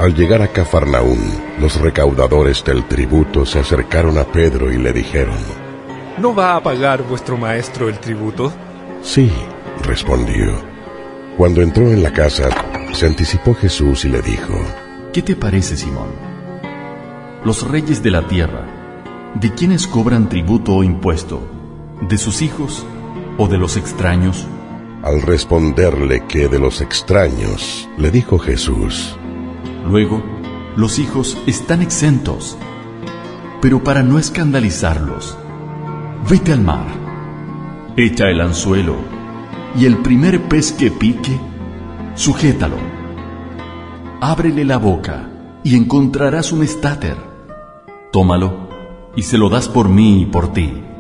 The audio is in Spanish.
Al llegar a Cafarnaún, los recaudadores del tributo se acercaron a Pedro y le dijeron: ¿No va a pagar vuestro maestro el tributo? Sí, respondió. Cuando entró en la casa, se anticipó Jesús y le dijo: ¿Qué te parece, Simón? Los reyes de la tierra, ¿de quiénes cobran tributo o impuesto? ¿De sus hijos o de los extraños? Al responderle que de los extraños, le dijo Jesús: Luego, los hijos están exentos. Pero para no escandalizarlos, vete al mar, echa el anzuelo, y el primer pez que pique, sujétalo. Ábrele la boca, y encontrarás un estáter. Tómalo, y se lo das por mí y por ti.